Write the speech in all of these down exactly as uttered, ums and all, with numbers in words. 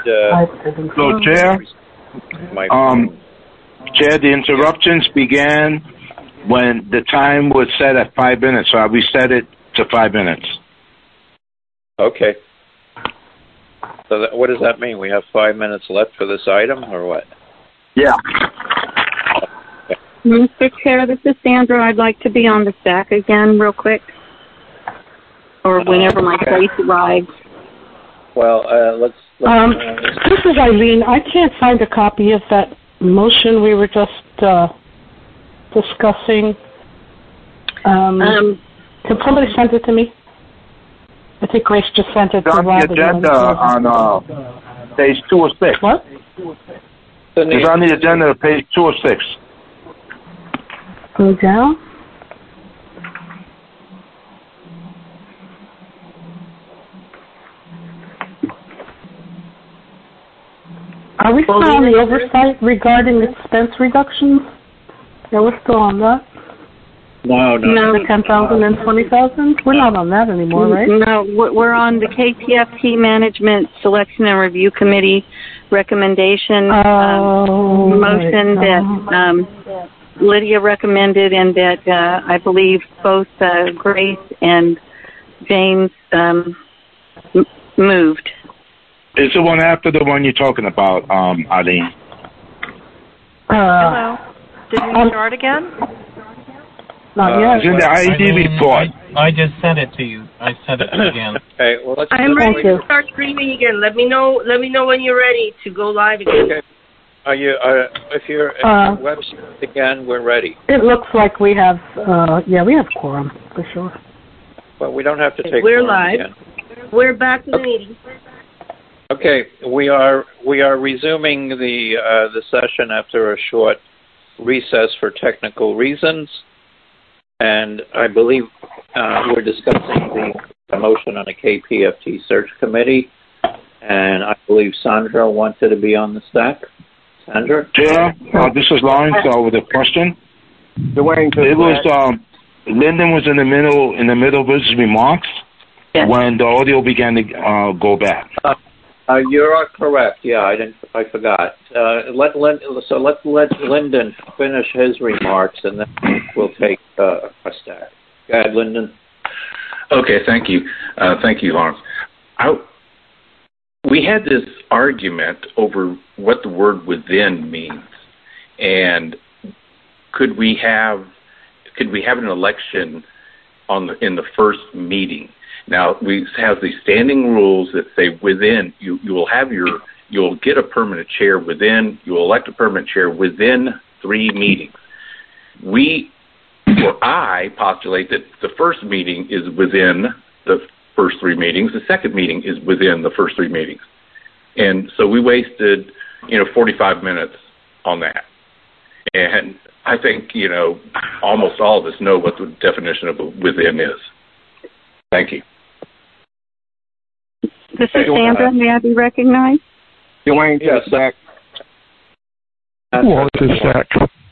uh, so, Chair, um, Chair, the interruptions began when the time was set at five minutes, so I reset it to five minutes. Okay. So that, what does that mean? We have five minutes left for this item, or what? Yeah. Okay. Mister Chair, this is Sandra. I'd like to be on the stack again real quick, or whenever my place arrives. Well, uh, let's... let's Um, uh, this is Eileen. I can't find a copy of that motion we were just uh, discussing. Um, Um, can somebody send it to me? I think Grace just sent it It's to on the Robin. agenda on uh, page two or six. What? It's on the agenda at page two or six. Go down. Are we still on the oversight regarding expense reductions? Yeah, we're still on that. No, no. No. The ten thousand and twenty thousand? We're not on that anymore, right? No, we're on the K P F T Management Selection and Review Committee recommendation Oh, um, motion right. that um, Lydia recommended, and that uh, I believe both uh, Grace and James um, m- moved. It's the one after the one you're talking about, um, Eileen. Uh, Hello. Did we um, start again? Not Uh, yet. It's in the I E D Eileen, report. I, I just sent it to you. I sent it again. Okay, well, let's... I'm let's- ready to start streaming again. Let me know. Let me know when you're ready to go live again. Okay. Are you, uh, if you're at Uh, the website again, we're ready. It looks like we have, uh, yeah, we have quorum, for sure. Well, we don't have to take... We're quorum live. again. We're back to the Okay. meeting. Okay, we are we are resuming the uh, the session after a short recess for technical reasons, and I believe uh, we're discussing the motion on the K P F T search committee, and I believe Sandra wanted to be on the stack. Sandra? Chair, uh, this is Lawrence uh, with a question. Dwayne, It was um, Lyndon was in the middle in the middle of his remarks Yes. when the audio began to uh, go back. Uh, uh, you're correct. Yeah, I didn't. I forgot. Uh, let Lin, so let let Lyndon finish his remarks, and then we'll take uh, a stack. Go ahead, Lyndon. Okay, thank you. Uh, thank you, Lawrence. I, we had this argument over what the word within means, and could we have could we have an election on the in the first meeting? Now, we have these standing rules that say within, you, you will have your, you'll get a permanent chair within, you will elect a permanent chair within three meetings. We, or I, postulate that the first meeting is within the first three meetings, the second meeting is within the first three meetings. And so we wasted, you know, forty-five minutes on that. And I think, you know, almost all of us know what the definition of within is. Thank you. This is Sandra. May I be recognized? Dwayne, Yes, back. Wally to stack.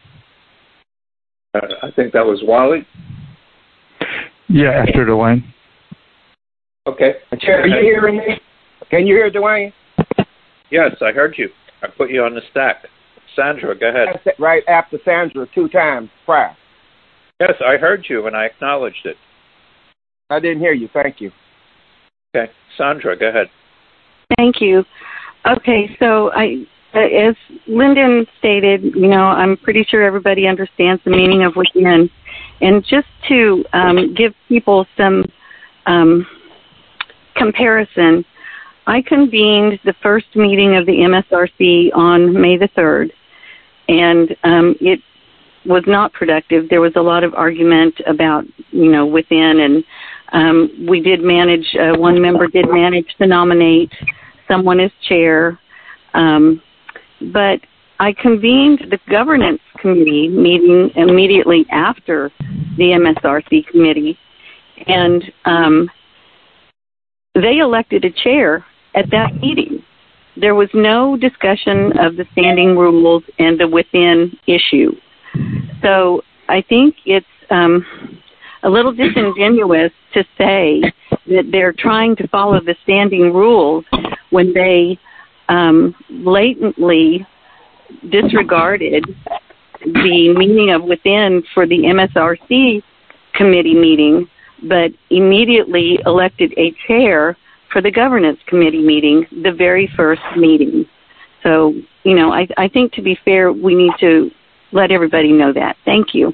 Uh, I think that was Wally. Yeah, after Dwayne. Okay. Chair, are you hearing me? Can you hear Dwayne? Yes, I heard you. I put you on the stack. Sandra, go ahead. Right after Sandra, two times prior. Yes, I heard you, and I acknowledged it. I didn't hear you. Thank you. Okay. Sandra, go ahead. Thank you. Okay, so I, as Lyndon stated, you know, I'm pretty sure everybody understands the meaning of within. And just to um, give people some um, comparison, I convened the first meeting of the M S R C on May the third, and um, it was not productive. There was a lot of argument about, you know, within, and um, we did manage, uh, one member did manage to nominate someone as chair, um, but I convened the governance committee meeting immediately after the M S R C committee, and um, they elected a chair at that meeting. There was no discussion of the standing rules and the within issue. So I think it's um, a little disingenuous to say that they're trying to follow the standing rules when they um, blatantly disregarded the meaning of within for the M S R C committee meeting, but immediately elected a chair for the governance committee meeting, the very first meeting. So, you know, I, I think to be fair, we need to let everybody know that. Thank you.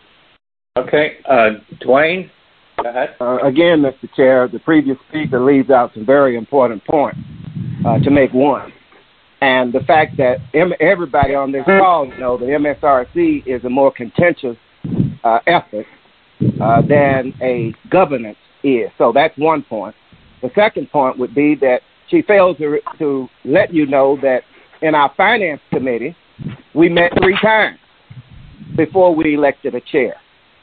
Okay. Uh, Dwayne, go ahead. Uh, again, Mister Chair, the previous speaker leaves out some very important points. Uh, to make one. And the fact that em- everybody on this call know the M S R C is a more contentious uh, effort uh, than a governance is. So that's one point. The second point would be that she failed to, to let you know that in our finance committee, we met three times before we elected a chair.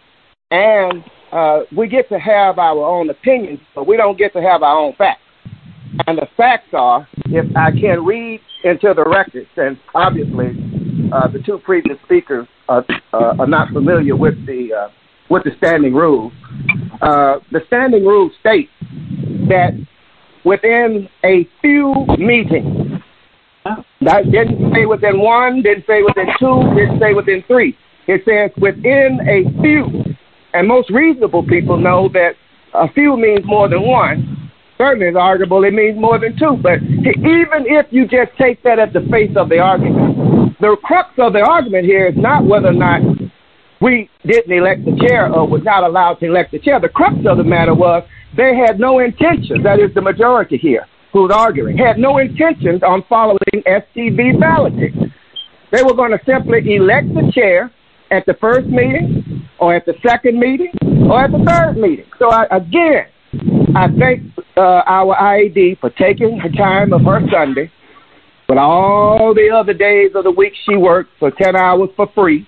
And uh, we get to have our own opinions, but we don't get to have our own facts. And the facts are, if I can read into the records, and obviously uh, the two previous speakers are, uh, are not familiar with the uh, with the standing rules. Uh, the standing rules state that within a few meetings, that didn't say within one, didn't say within two, didn't say within three. It says within a few. And most reasonable people know that a few means more than one. Certainly it's arguable it means more than two, but even if you just take that at the face of the argument, the crux of the argument here is not whether or not we didn't elect the chair or was not allowed to elect the chair. The crux of the matter was they had no intentions, that is the majority here who's arguing, had no intentions on following S T B balloting. They were going to simply elect the chair at the first meeting or at the second meeting or at the third meeting. So I, again, I thank uh, our I A D for taking her time of her Sunday, but all the other days of the week she worked for ten hours for free,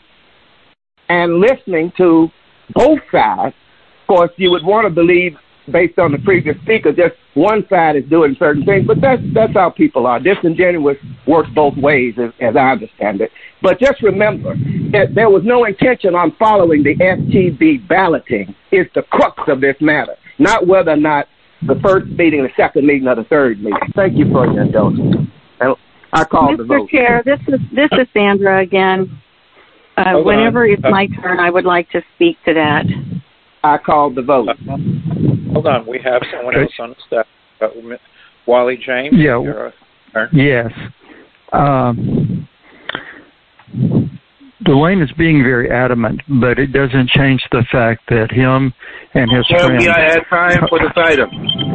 and listening to both sides. Of course, you would want to believe, based on the previous speaker, just one side is doing certain things, but that's that's how people are. Disingenuous works both ways, as, as I understand it. But just remember that there was no intention on following the S T B balloting. Is the crux of this matter. Not whether or not the first meeting, the second meeting, or the third meeting. Thank you for your indulgence. And I call the vote. Mister Chair, this is this is Sandra again. Uh, whenever it's my turn, I would like to speak to that. I called the vote. Uh, hold on, we have someone else on the staff. Uh, Wally James. Yeah. Uh, yes. Um, Dwayne is being very adamant, but it doesn't change the fact that him and his Tell friends... me I had time for this item.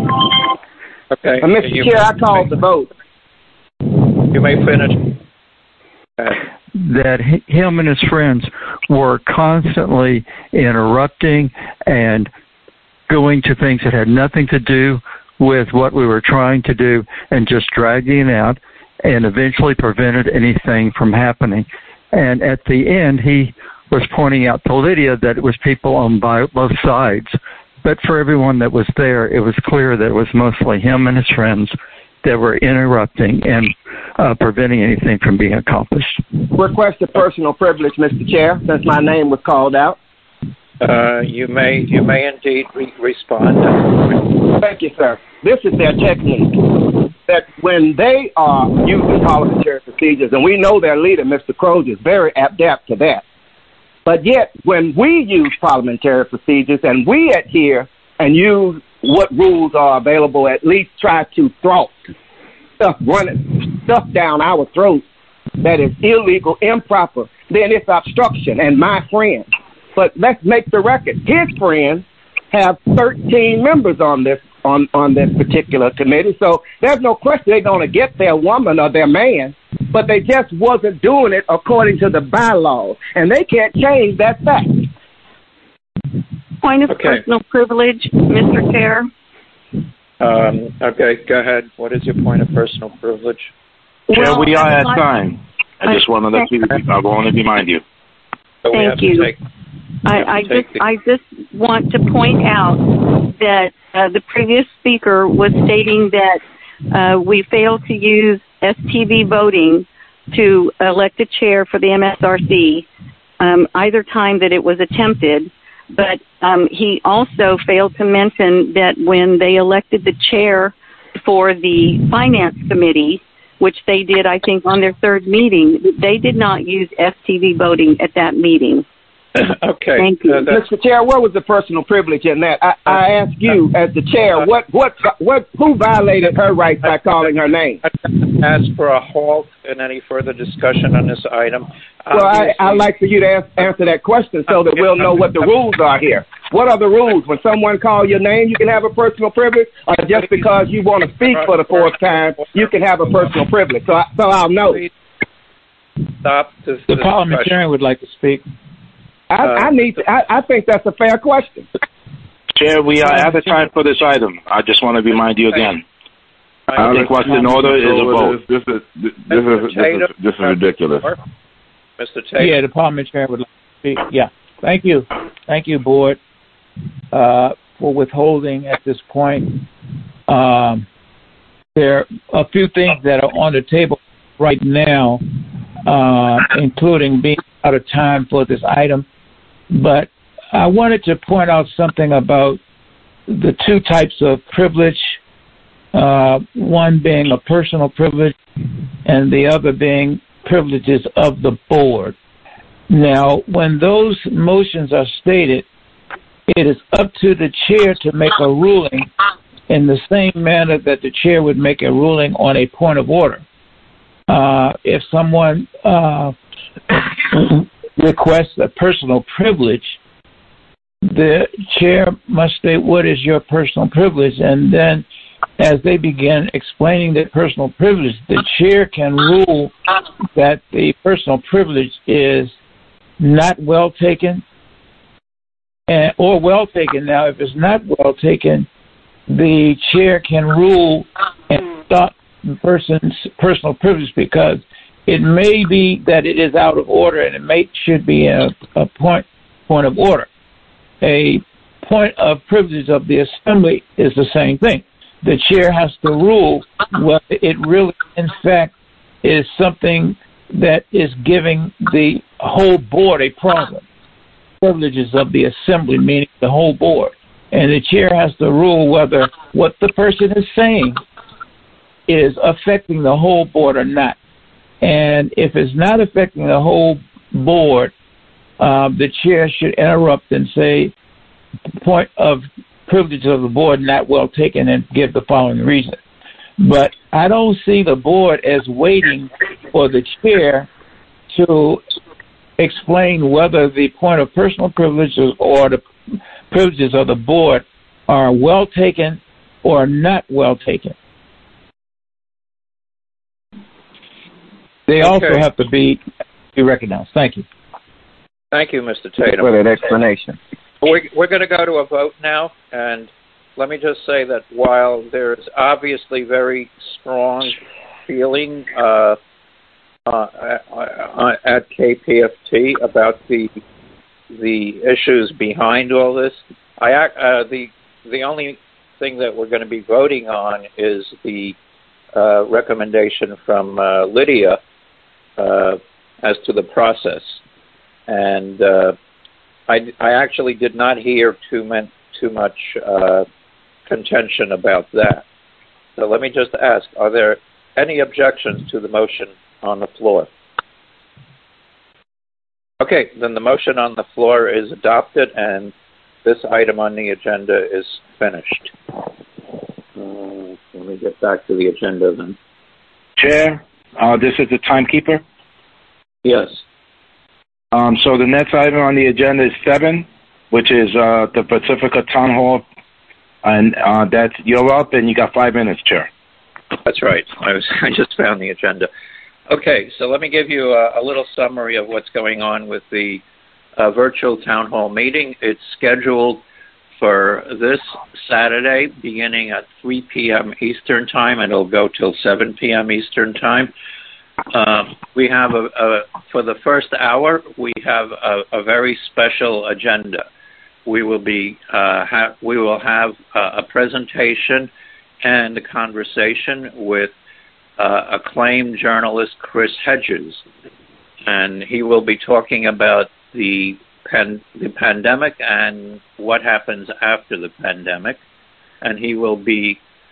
Okay. Uh, Mister Chair, I called the vote. You may finish. Uh, that him and his friends were constantly interrupting and going to things that had nothing to do with what we were trying to do and just dragging it out, and eventually prevented anything from happening. And at the end, he was pointing out to Lydia that it was people on both sides. But for everyone that was there, it was clear that it was mostly him and his friends that were interrupting and uh, preventing anything from being accomplished. Request a personal privilege, Mister Chair, since my name was called out. Uh, you may you may indeed re- respond. Thank you, sir. This is their technique. That when they are using parliamentary procedures, and we know their leader, Mister Crozier, is very adept to that. But yet, when we use parliamentary procedures and we adhere and use what rules are available, at least try to thwart stuff running, stuff down our throats that is illegal, improper, then it's obstruction. And my friend, but let's make the record, his friends have thirteen members on this on, on this particular committee, so there's no question they're going to get their woman or their man, but they just wasn't doing it according to the bylaws, and they can't change that fact. Point of okay. personal privilege, Mister Chair. Um, okay, go ahead. What is your point of personal privilege? Chair, Well, we are at like, time. I just want to let you, I want to remind you. So we Thank have to you. take- I, I take just the- I just want to point out that uh, the previous speaker was stating that uh, we failed to use S T V voting to elect a chair for the M S R C um, either time that it was attempted, but um, he also failed to mention that when they elected the chair for the Finance Committee, which they did, I think, on their third meeting. They did not use S T V voting at that meeting. Okay. Thank you. Uh, Mister Chair, what was the personal privilege in that? I, I ask you, as the chair, what, what, what, who violated her rights by calling her name? Ask for a halt and any further discussion on this item. Well, I, I'd like for you to ask, answer that question so that we'll know what the rules are here. What are the rules? When someone calls your name, you can have a personal privilege, or just because you want to speak for the fourth time, you can have a personal privilege. So, I, so I'll know. Stop this. The parliamentarian would like to speak. I, I need. To, I, I think that's a fair question. Chair, we are out of time for this item. I just want to remind you again. I think what's in order is a vote. This is this is this is, this is, this is ridiculous. Mister Taylor. Yeah, the parliamentarian would like to speak. Yeah, thank you, thank you, board, uh, for withholding at this point. Um, there are a few things that are on the table right now, uh, including being out of time for this item. But I wanted to point out something about the two types of privilege, uh, one being a personal privilege and the other being privileges of the board. Now, when those motions are stated, it is up to the chair to make a ruling in the same manner that the chair would make a ruling on a point of order. Uh, if someone uh, requests a personal privilege, the chair must state what is your personal privilege, and then as they begin explaining the personal privilege, the chair can rule that the personal privilege is not well taken and, or well taken. Now, if it's not well taken, the chair can rule and stop the person's personal privilege, because it may be that it is out of order and it may should be a, a point point of order. A point of privilege of the assembly is the same thing. The chair has to rule whether it really, in fact, is something that is giving the whole board a problem. Privileges of the assembly, meaning the whole board. And the chair has to rule whether what the person is saying is affecting the whole board or not. And if it's not affecting the whole board, uh, the chair should interrupt and say, point of privilege of the board not well taken, and give the following reason. But I don't see the board as waiting for the chair to explain whether the point of personal privileges or the privileges of the board are well taken or not well taken. They also Okay. have to be, be recognized. Thank you. Thank you, Mister Tatum. For that explanation. We're, we're going to go to a vote now, and let me just say that while there's obviously very strong feeling uh, uh, at K P F T about the the issues behind all this, I uh, the the only thing that we're going to be voting on is the uh, recommendation from uh, Lydia uh, as to the process, and uh, I, I actually did not hear too, man, too much uh, contention about that. So let me just ask, are there any objections to the motion on the floor? Okay, then the motion on the floor is adopted, and this item on the agenda is finished. Uh, let me get back to the agenda then. Chair, uh, this is the timekeeper. Yes. Um, so the next item on the agenda is seven, which is uh, the Pacifica Town Hall, and uh, that's you're up, and you got five minutes, Chair. That's right. I was I just found the agenda. Okay, so let me give you a, a little summary of what's going on with the uh, virtual town hall meeting. It's scheduled for this Saturday, beginning at three p.m. Eastern Time, and it'll go till seven p.m. Eastern Time. Um, we have a, a for the first hour. We have a, a very special agenda. We will be uh, ha- we will have uh, a presentation and a conversation with uh, acclaimed journalist Chris Hedges, and he will be talking about the pan- the pandemic and what happens after the pandemic, and he will be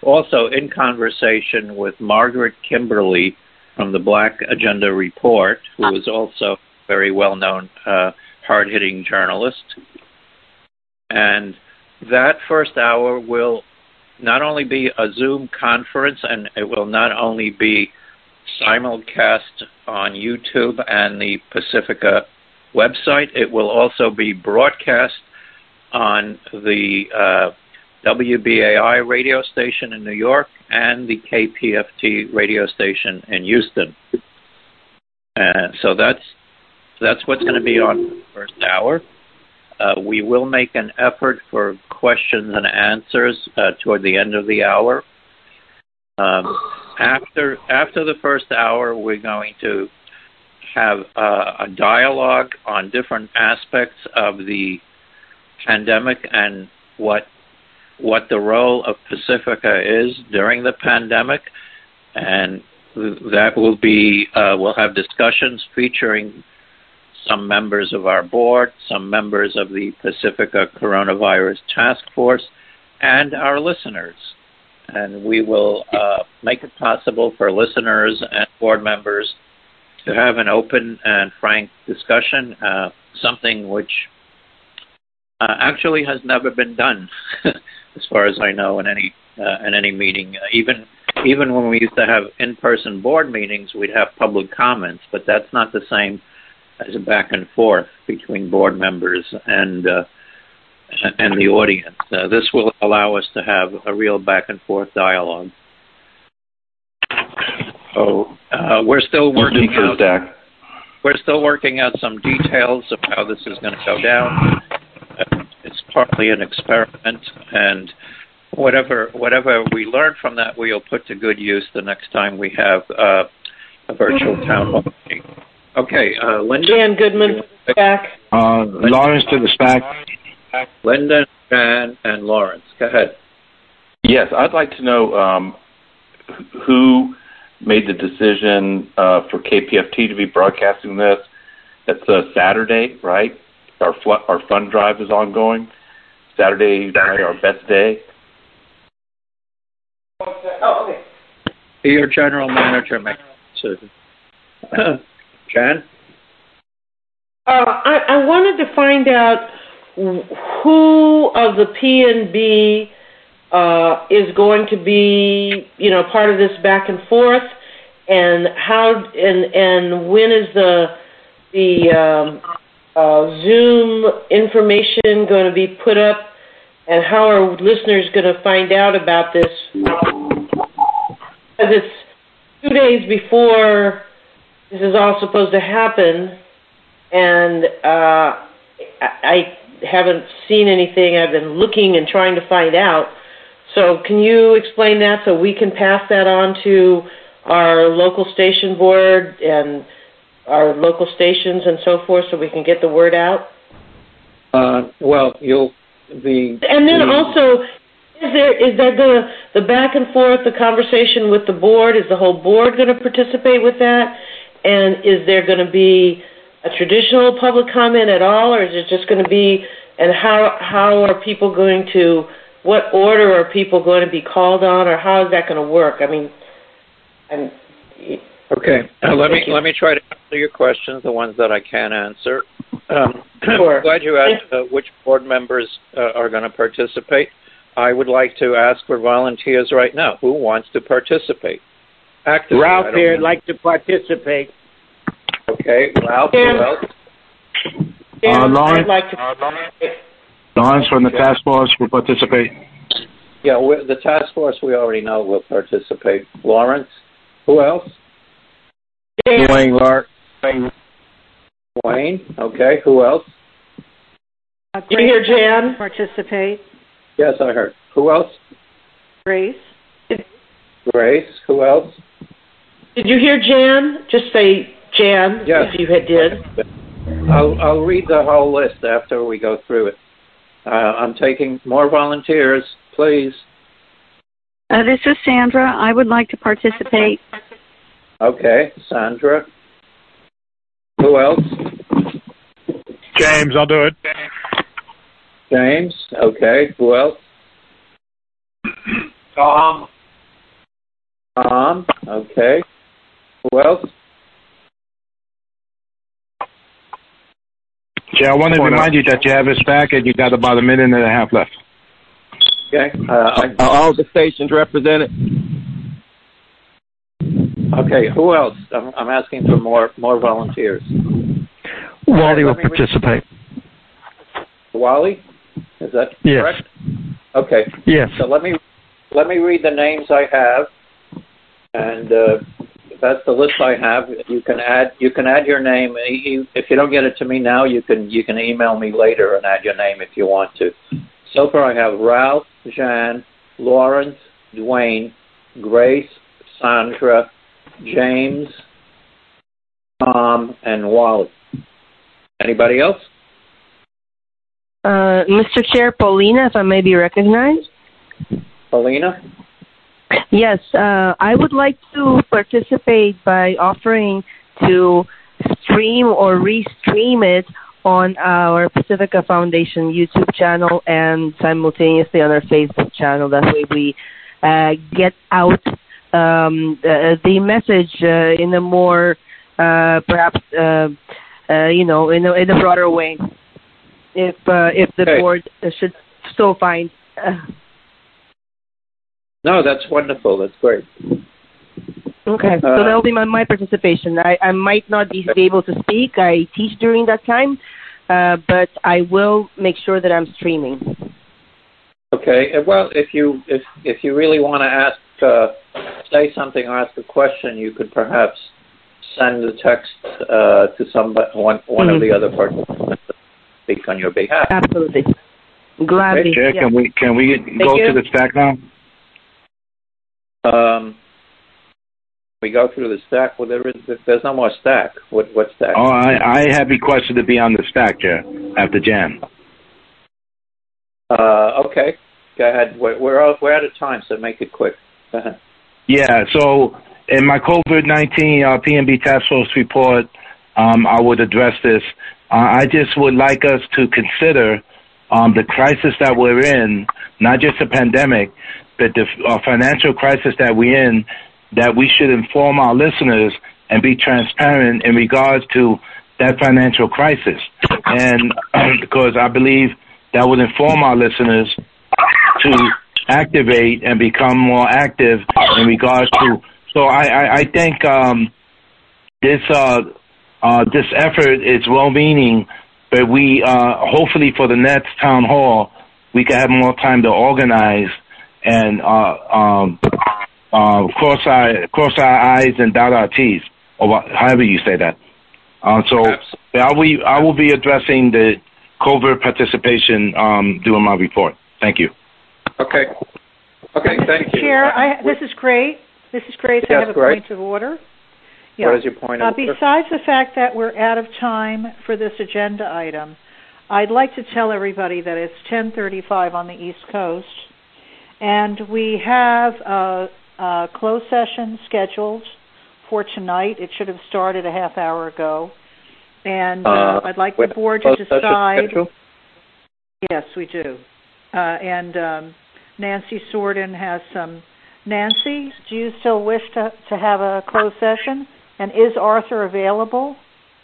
also in conversation with Margaret Kimberly from the Black Agenda Report, who is also a very well-known, uh, hard-hitting journalist. And that first hour will not only be a Zoom conference, and it will not only be simulcast on YouTube and the Pacifica website, it will also be broadcast on the uh, W B A I radio station in New York and the K P F T radio station in Houston. And so that's that's what's going to be on the first hour. Uh, we will make an effort for questions and answers uh, toward the end of the hour. Um, after after the first hour, we're going to have uh, a dialogue on different aspects of the pandemic and what what the role of Pacifica is during the pandemic, and that will be uh, we'll have discussions featuring some members of our board, some members of the Pacifica Coronavirus Task Force, and our listeners. And we will uh, make it possible for listeners and board members to have an open and frank discussion, uh, something which uh, actually has never been done, as far as I know, in any uh, in any meeting. Uh, even even when we used to have in-person board meetings, we'd have public comments, but that's not the same as a back and forth between board members and uh, and the audience. Uh, this will allow us to have a real back and forth dialogue. So uh, we're still working out. We're still working out some details of how this is going to go down. Uh, it's partly an experiment, and whatever whatever we learn from that, we'll put to good use the next time we have uh, a virtual town hall meeting. Okay, uh, Linda. Jan Goodman back. Uh, Lawrence to the stack. Linda, Jan, and Lawrence. Go ahead. Yes, I'd like to know um, who made the decision uh, for K P F T to be broadcasting this. That's uh, Saturday, right? Our fl- our fund drive is ongoing. Saturday, Saturday, our best day. Oh, okay. Your general manager makes the decision. Jan? Uh, I, I wanted to find out who of the P N B uh, is going to be, you know, part of this back and forth, and how and and when is the the um, uh, Zoom information going to be put up, and how are listeners going to find out about this? Because it's two days before this is all supposed to happen, and uh, I haven't seen anything. I've been looking and trying to find out. So can you explain that so we can pass that on to our local station board and our local stations and so forth, so we can get the word out? Uh, well, you'll the and then the, also, is there is there the the back and forth, the conversation with the board? Is the whole board going to participate with that? And is there going to be a traditional public comment at all, or is it just going to be? And how how are people going to? What order are people going to be called on, or how is that going to work? I mean, I'm. Okay, uh, let me you. let me try to answer your questions, the ones that I can answer. Um, sure. I'm glad you asked uh, which board members uh, are going to participate. I would like to ask for volunteers right now. Who wants to participate? Actively, Ralph here would know. like to participate. Okay, Ralph, Dan, who else? Dan, Uh, Lawrence? I'd like to participate. Lawrence from the task force will participate. Yeah, we, the task force we already know will participate. Lawrence, who else? Dan. Dwayne Lark. Wayne, okay, who else? Uh, Did you hear Jan? Participate. Yes, I heard. Who else? Grace. Grace, who else? Did you hear Jan? Just say Jan Yes. if you had did. I'll, I'll read the whole list after we go through it. Uh, I'm taking more volunteers, please. Uh, this is Sandra. I would like to participate. Okay, Sandra. Who else? James, I'll do it. James. Okay, who else? Tom. Tom, okay. Who else? Chair, I want to remind you that you have a stack and you got about a minute and a half left. Okay. Uh, I, Are all the stations represented? okay. Who else? I'm, I'm asking for more more volunteers. Wally will Re- participate. Wally, is that yes. correct? Okay. Yes. So let me let me read the names I have, and uh, that's the list I have. You can add you can add your name. If you don't get it to me now, you can you can email me later and add your name if you want to. So far, I have Ralph, Jan, Lawrence, Dwayne, Grace, Sandra, James, Tom, and Wally. Anybody else? Uh, Mister Chair, Paulina, if I may be recognized. Paulina? Yes, uh, I would like to participate by offering to stream or re-stream it on our Pacifica Foundation YouTube channel and simultaneously on our Facebook channel. That way we uh, get out um, the, the message uh, in a more, uh, perhaps, uh, uh, you know, in a, in a broader way. If uh, if the okay. board should so find. Uh, no, that's wonderful. That's great. Okay, so uh, that will be my, my participation. I, I might not be able to speak. I teach during that time, uh, but I will make sure that I'm streaming. Okay. Well, if you if if you really want to ask, uh, say something or ask a question, you could perhaps send the text uh, to somebody, one one mm-hmm. of the other participants. Speak on your behalf. Absolutely. Gladly. Hey, Chair, yeah. can we can we go you. to the stack now? Um, we go through the stack. Well, there is there's no more stack. What what stack? Oh, I I have requested to be on the stack, Chair, after Jan. Uh, okay. Go ahead. We're we're out, we're out of time, so make it quick. Go ahead. Yeah. So in my COVID nineteen uh, P N B task force report, um, I would address this. Uh, I just would like us to consider um, the crisis that we're in, not just the pandemic, but the uh, financial crisis that we're in, that we should inform our listeners and be transparent in regards to that financial crisis. And um, because I believe that would inform our listeners to activate and become more active in regards to. So I, I, I think um, this uh, Uh, this effort is well-meaning, but we, uh, hopefully for the next town hall, we can have more time to organize and uh, um, uh, cross our cross our I's and dot our T's, or however you say that. Uh, so I will, I will be addressing the covert participation um, during my report. Thank you. Okay. Okay, thank you. Chair, I, this is great. This is great. Yes, I have a great. point of order. Yeah. What is your point uh, of order? Besides the fact that we're out of time for this agenda item, I'd like to tell everybody that it's ten thirty-five on the East Coast, and we have a, a closed session scheduled for tonight. It should have started a half hour ago, and uh, uh, I'd like the board to decide. Yes, we do. Uh, and um, Nancy Sorden has some. Nancy, do you still wish to, to have a closed session? And is Arthur available?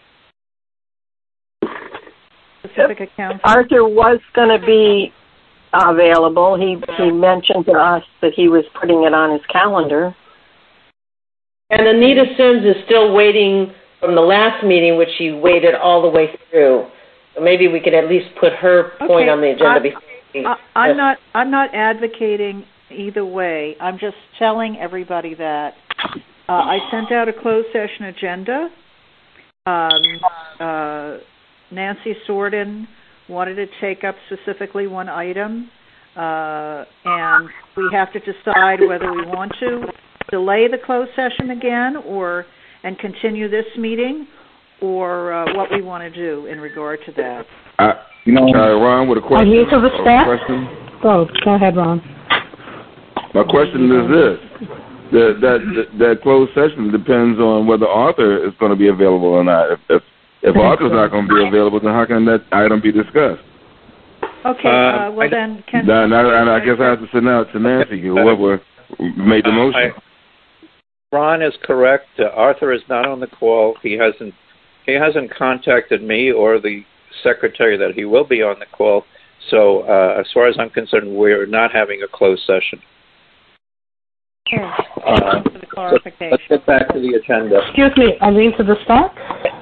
Pacifica Council. Arthur was going to be available. He he mentioned to us that he was putting it on his calendar. And Anita Sims is still waiting from the last meeting, which she waited all the way through. So maybe we could at least put her point okay, on the agenda. I, I, I'm not. I'm not advocating either way. I'm just telling everybody that. Uh, I sent out a closed session agenda. Um, uh, Nancy Sorden wanted to take up specifically one item, uh, and we have to decide whether we want to delay the closed session again or and continue this meeting, or uh, what we want to do in regard to that. Uh, you know, uh, Ron, with a question. Are you to the staff? Question? Go, go ahead, Ron. My question is this. That, that that closed session depends on whether Arthur is going to be available or not. If if, if Arthur's not going to be available, then how can that item be discussed? Okay, uh, well then, can... Now, now, and I guess I have to send out to Nancy, whoever made the motion. Ron is correct. Uh, Arthur is not on the call. He hasn't he hasn't contacted me or the secretary that he will be on the call. So uh, as far as I'm concerned, we're not having a closed session. Yes. Uh, for the clarification. So let's get back to the agenda. Excuse me, Eileen to the start.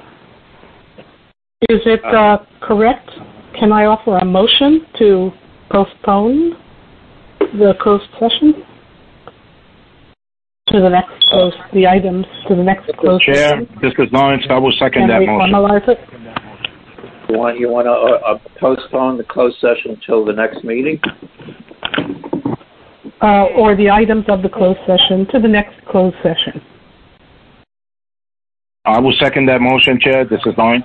Is it uh, correct? Can I offer a motion to postpone the closed session to the next closed, the items to the next closed Chair, session? this is Lawrence. I will second Can that we motion. formalize it? You want you want to uh, uh, postpone the closed session until the next meeting? Uh, or the items of the closed session to the next closed session. I will second that motion, Chair. This is Lawrence.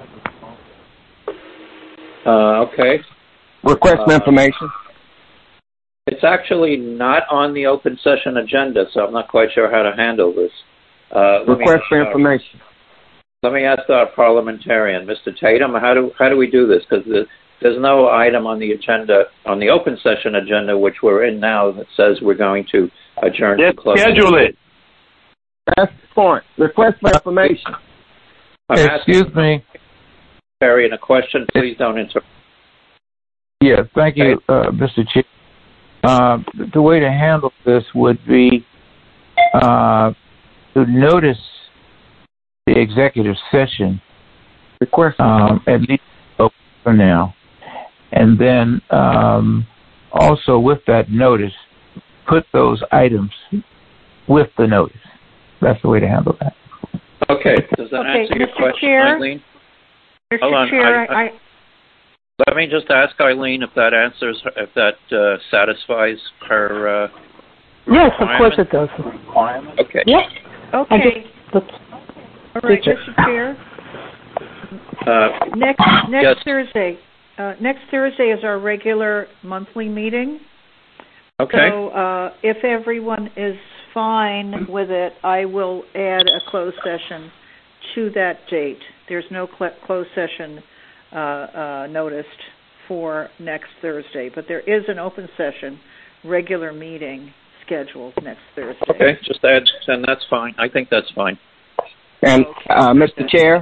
Uh, okay. Request for Uh, information. It's actually not on the open session agenda, so I'm not quite sure how to handle this. Uh, let me, Request for uh, information. Let me ask our parliamentarian, Mister Tatum, how do how do we do this? Because the, there's no item on the agenda, on the open session agenda, which we're in now, that says we're going to adjourn Just to close. schedule it. That's the point. Request for information. I'm Excuse asking me. Barry, a question. Please don't interrupt. Yes, thank you, uh, Mister Chair. Uh, the way to handle this would be uh, to notice the executive session, Request um, at least for now, and then um, also with that notice, put those items with the notice. That's the way to handle that. Okay. Does that Okay, answer your Mister question, Chair? Eileen? Mister Hold on, Chair, I- I, Let me just ask Eileen if that answers, if that uh, satisfies her. Uh, Yes, of course it does. Okay. Yes. okay. I just, that's, All right, Teacher. Mister Chair. Uh, Next next Yes. Thursday. Uh, next Thursday is our regular monthly meeting. okay. So uh, if everyone is fine with it, I will add a closed session to that date. There's no cl- closed session uh, uh, noticed for next Thursday, but there is an open session regular meeting scheduled next Thursday. Okay. Just add, and that's fine. I think that's fine. And uh, Mister Chair,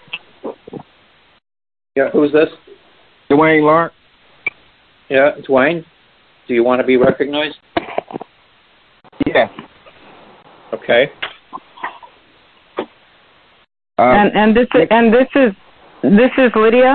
Yeah. Who's this? Dwayne Lawrence. Yeah, Dwayne. Do you want to be recognized? Yes. Okay. Uh, And and this is and this is this is Lydia.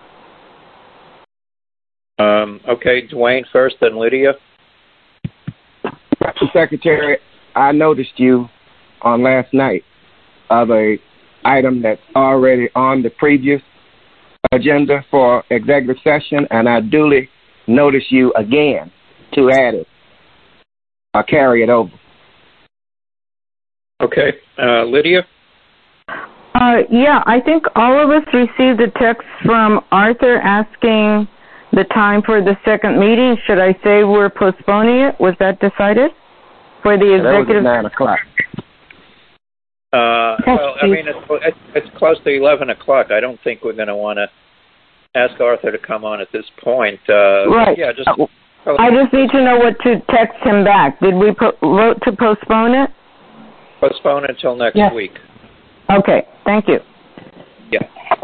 Um, okay, Dwayne first, then Lydia. Mister Secretary, I noticed you on last night of a item that's already on the previous agenda for executive session, and I duly notice you again to add it or carry it over. Okay, uh, Lydia. Uh, yeah, I think all of us received a text from Arthur asking the time for the second meeting. Should I say we're postponing it? Was that decided for the Yeah, that was executive? at nine o'clock. Uh, well, I mean, it's, it's close to eleven o'clock. I don't think we're going to want to ask Arthur to come on at this point. Uh, Right. Yeah, just. I just need to know what to text him back. Did we po- vote to postpone it? Postpone until next Yes. week. Okay, thank you. Yeah.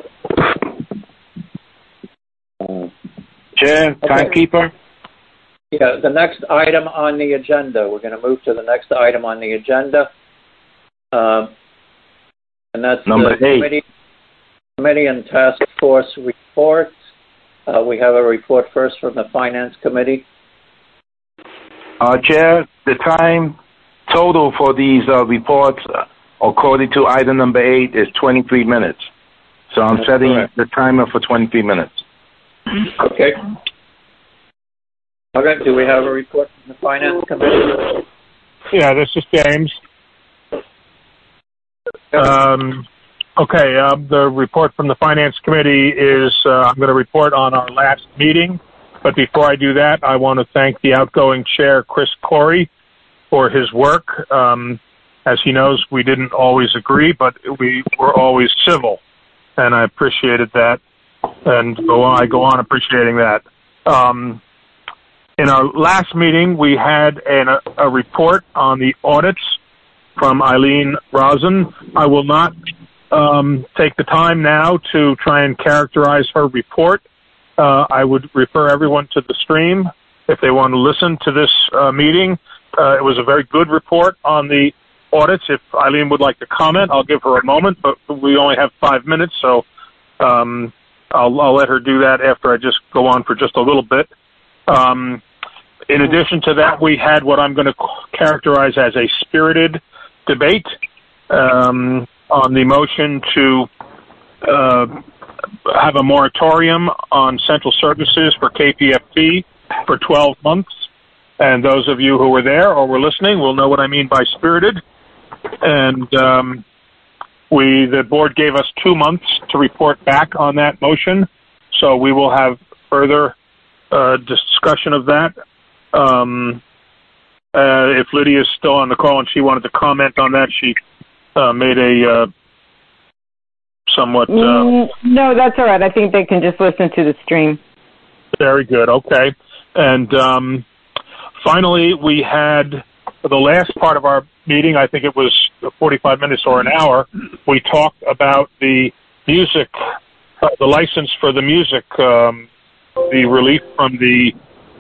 Chair, timekeeper. Yeah, the next item on the agenda. We're going to move to the next item on the agenda. Um, and that's Number the eight. committee, committee and task force reports. Uh, we have a report first from the Finance Committee. Uh, Chair, the time total for these uh, reports, uh, according to item number eight, is twenty-three minutes. So I'm That's setting correct. the timer for twenty-three minutes. Okay. Okay, do we have a report from the Finance Committee? Yeah, this is James. Um, okay, uh, the report from the Finance Committee is, uh, I'm going to report on our last meeting, but before I do that, I want to thank the outgoing chair, Chris Corey, for his work. Um, as he knows, we didn't always agree, but we were always civil, and I appreciated that, and go on, I go on appreciating that. Um, in our last meeting, we had an, a, a report on the audits from Eileen Rosen. I will not um, take the time now to try and characterize her report. Uh, I would refer everyone to the stream if they want to listen to this uh, meeting. Uh, it was a very good report on the audits. If Eileen would like to comment, I'll give her a moment, but we only have five minutes, so um, I'll, I'll let her do that after I just go on for just a little bit. Um, in addition to that, we had what I'm going to characterize as a spirited debate um, on the motion to uh, have a moratorium on central services for K P F T for twelve months. And those of you who were there or were listening will know what I mean by spirited. And um, we, the board gave us two months to report back on that motion. So we will have further uh, discussion of that. Um, uh, if Lydia is still on the call and she wanted to comment on that, she uh, made a uh, somewhat... Uh, mm, no, that's all right. I think they can just listen to the stream. Very good. Okay. And um, finally, we had the last part of our meeting, I think it was forty-five minutes or an hour, we talked about the music, uh, the license for the music, um, the relief from the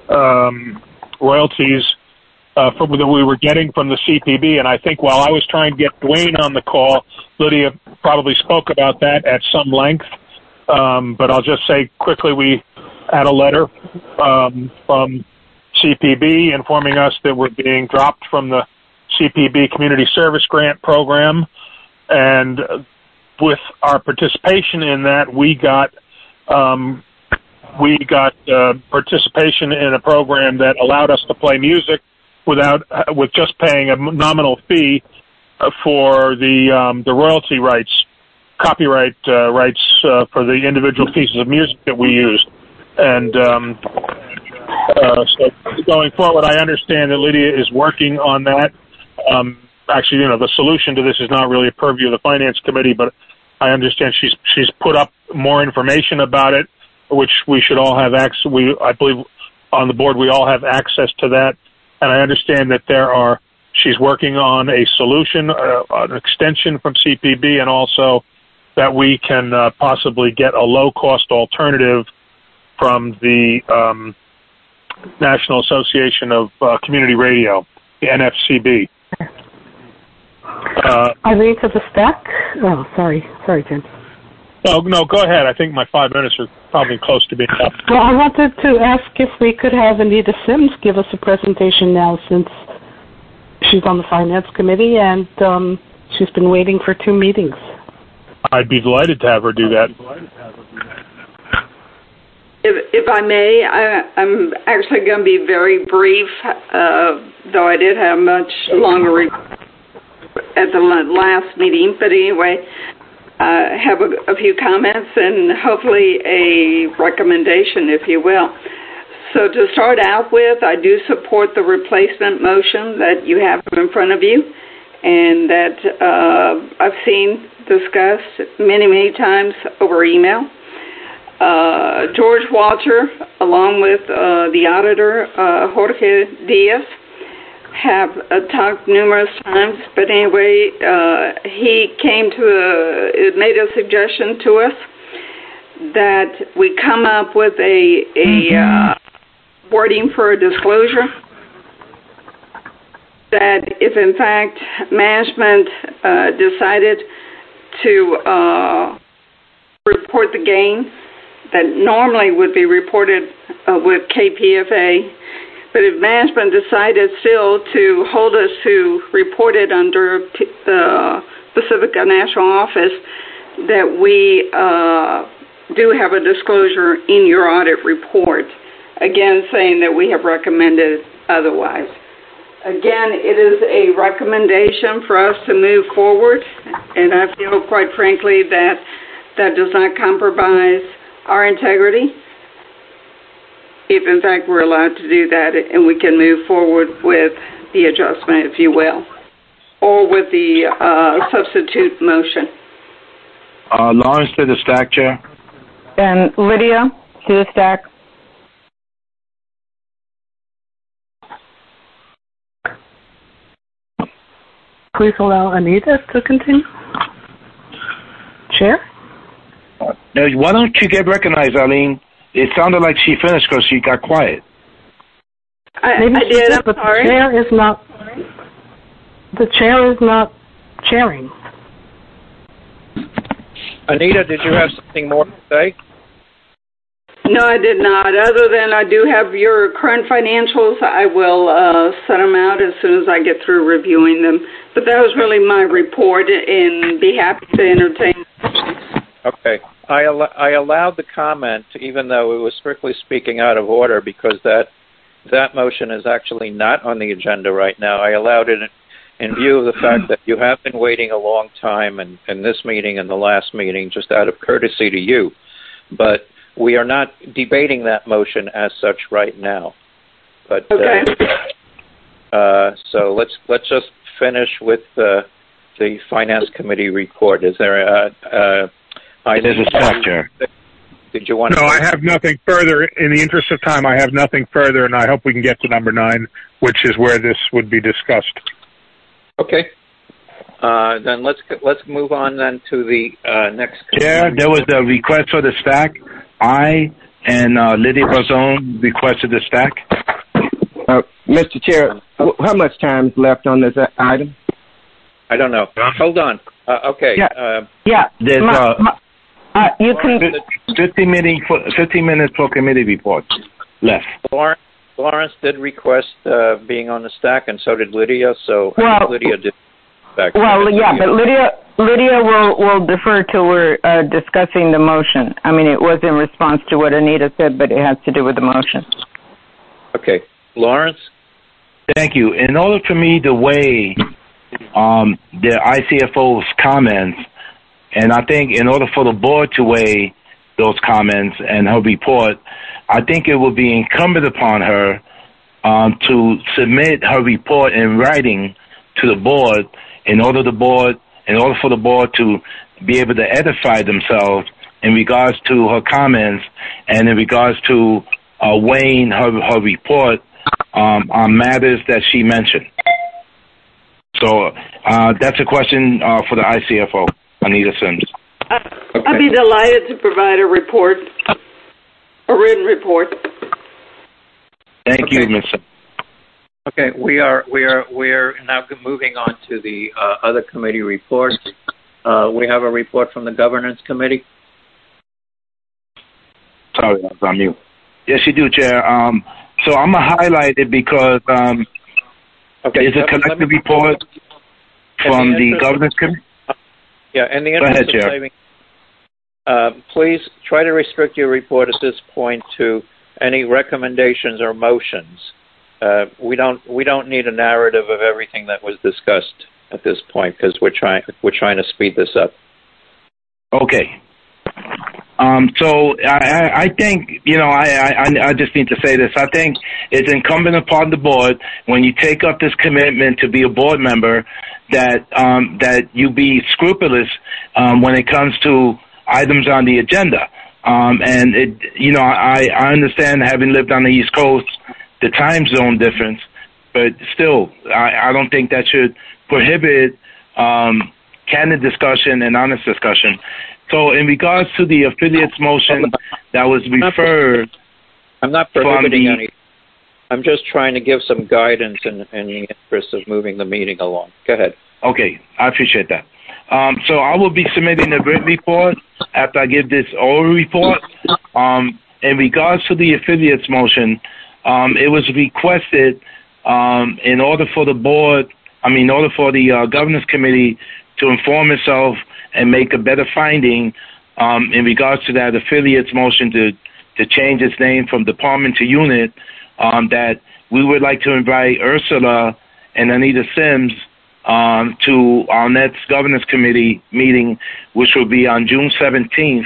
um, royalties uh, from, that we were getting from the C P B. And I think while I was trying to get Dwayne on the call, Lydia probably spoke about that at some length. Um, but I'll just say quickly, we had a letter um, from C P B informing us that we're being dropped from the C P B Community Service Grant Program. And with our participation in that, we got um, we got uh, participation in a program that allowed us to play music without uh, with just paying a nominal fee uh, for the um, the royalty rights, copyright uh, rights uh, for the individual pieces of music that we used. And um, uh, so going forward, I understand that Lydia is working on that. Um, actually, you know, the solution to this is not really a purview of the Finance Committee, but I understand she's she's put up more information about it, which we should all have access. We, I believe, on the board, we all have access to that. And I understand that there are. She's working on a solution, uh, an extension from C P B, and also that we can uh, possibly get a low-cost alternative from the um, National Association of uh, Community Radio, the N F C B. Uh, Eileen to the stack? Oh, sorry. Sorry, Jim. No, no, go ahead. I think my five minutes are probably close to being up. Well, I wanted to ask if we could have Anita Sims give us a presentation now, since she's on the Finance Committee and um, she's been waiting for two meetings. I'd be delighted to have her do that. If, if I may, I, I'm actually going to be very brief, uh, though I did have much longer re- at the last meeting. But anyway, I uh, have a, a few comments and hopefully a recommendation, if you will. So to start out with, I do support the replacement motion that you have in front of you and that uh, I've seen discussed many, many times over email. Uh, George Walter, along with uh, the auditor, uh, Jorge Diaz, have uh, talked numerous times, but anyway, uh, he came to a, it made a suggestion to us that we come up with a, a mm-hmm. uh, wording for a disclosure, that if in fact management uh, decided to uh, report the gain that normally would be reported uh, with K P F A, but if management decided still to hold us to report it under the Pacifica National Office, that we uh, do have a disclosure in your audit report, again saying that we have recommended otherwise. Again, it is a recommendation for us to move forward, and I feel quite frankly that that does not compromise our integrity, if in fact we're allowed to do that, and we can move forward with the adjustment, if you will, or with the uh, substitute motion. Uh, Lawrence to the stack, Chair. And Lydia to the stack. please allow Anita to continue? Chair? Now, why don't you get recognized, Arlene? It sounded like she finished because she got quiet. I, Maybe I she did. did, I'm but sorry. the chair is not. The chair is not chairing. Anita, did you have something more to say? No, I did not. Other than I do have your current financials, I will uh, set them out as soon as I get through reviewing them. But that was really my report, and be happy to entertain. Okay. I, al- I allowed the comment, even though it was strictly speaking out of order, because that that motion is actually not on the agenda right now. I allowed it in view of the fact that you have been waiting a long time in, in this meeting and the last meeting, just out of courtesy to you. But we are not debating that motion as such right now. But okay. uh, uh, so let's let's just finish with uh, the Finance Committee report. Is there a... a There's a staff chair. Did you want no, to... I have nothing further. In the interest of time, I have nothing further, and I hope we can get to number nine, which is where this would be discussed. Okay. Uh, then let's let's move on then to the uh, next... Yeah, there was a request for the stack. I and uh, Lydia Barzone requested the stack. Uh, Mister Chair, w- how much time is left on this item? I don't know. Hold on. Uh, okay. Yeah. Uh, yeah. There's Ma- uh, ma- uh, you can fifteen minutes for fifteen minutes for committee report left. Lawrence, Lawrence did request uh, being on the stack, and so did Lydia. So well, I think Lydia did. Back well, yeah, Lydia. but Lydia Lydia will will defer till we're uh, discussing the motion. I mean, it was in response to what Anita said, but it has to do with the motion. Okay, Lawrence. Thank you. In order for me to weigh um, the I C F O's comments, and I think in order for the board to weigh those comments and her report, I think it will be incumbent upon her um, to submit her report in writing to the board in order the board in order for the board to be able to edify themselves in regards to her comments and in regards to uh, weighing her her report um, on matters that she mentioned. So uh, that's a question uh, for the I C F O, Anita Sims. Okay. I'd be delighted to provide a report, a written report. Thank okay. you, Miz Sims. Okay, we are we are we are now moving on to the uh, other committee reports. Uh, we have a report from the Governance Committee. Sorry, I was on mute. Yes, you do, Chair. Um, so I'm gonna highlight it because um, okay, it's a collective me, report from the, the Governance Committee. Yeah, in the interest ahead, of Chair. saving, uh, please try to restrict your report at this point to any recommendations or motions. Uh, we don't we don't need a narrative of everything that was discussed at this point because we're trying we're trying to speed this up. Okay. Um, so I, I think you know I, I I just need to say this. I think it's incumbent upon the board when you take up this commitment to be a board member that um, that you be scrupulous um, when it comes to items on the agenda. Um, and it you know I, I understand having lived on the East Coast, the time zone difference, but still, I, I don't think that should prohibit um, candid discussion and honest discussion. So in regards to the affiliates motion that was referred... I'm not prohibiting the, any. I'm just trying to give some guidance in, in the interest of moving the meeting along. Go ahead. Okay, I appreciate that. Um, so I will be submitting a written report after I give this oral report. Um, in regards to the affiliates motion, Um, it was requested um, in order for the board, I mean, in order for the uh, governance committee to inform itself and make a better finding um, in regards to that affiliates motion to, to change its name from department to unit, um, that we would like to invite Ursula and Anita Sims um, to our next governance committee meeting, which will be on June seventeenth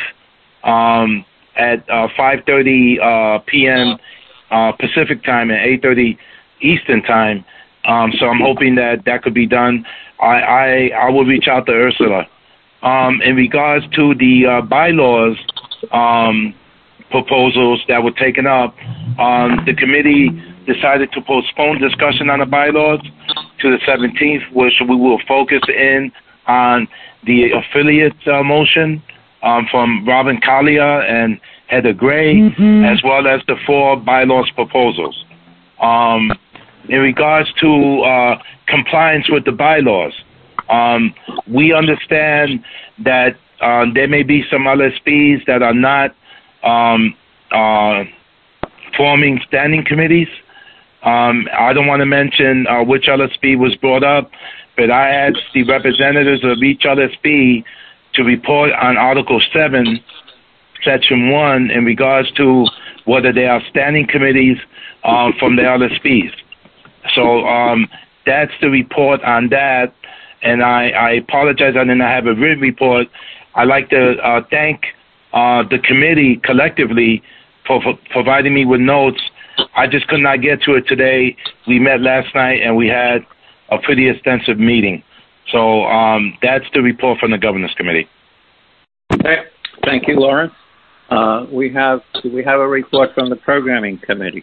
um, at uh, five thirty uh, p.m. Uh, Pacific time and eight thirty Eastern time. Um, so I'm hoping that that could be done. I, I, I will reach out to Ursula. Um, in regards to the uh, bylaws um, proposals that were taken up, um, the committee decided to postpone discussion on the bylaws to to the seventeenth, which we will focus in on the affiliate uh, motion um, from Robin Collier and Heather Gray, mm-hmm. as well as the four bylaws proposals. Um, in regards to uh, compliance with the bylaws, um, we understand that uh, there may be some L S Ps that are not um, uh, forming standing committees. Um, I don't want to mention uh, which L S P was brought up, but I asked the representatives of each L S P to report on Article seven, Section one, in regards to whether they are standing committees uh, from the L S Ps. So um, that's the report on that, and I, I apologize I didn't have a written report. I'd like to uh, thank uh, the committee collectively for, for providing me with notes. I just could not get to it today. We met last night, and we had a pretty extensive meeting. So um, that's the report from the Governance Committee. Okay. Thank you, Lawrence. Uh, we have we have a report from the Programming Committee.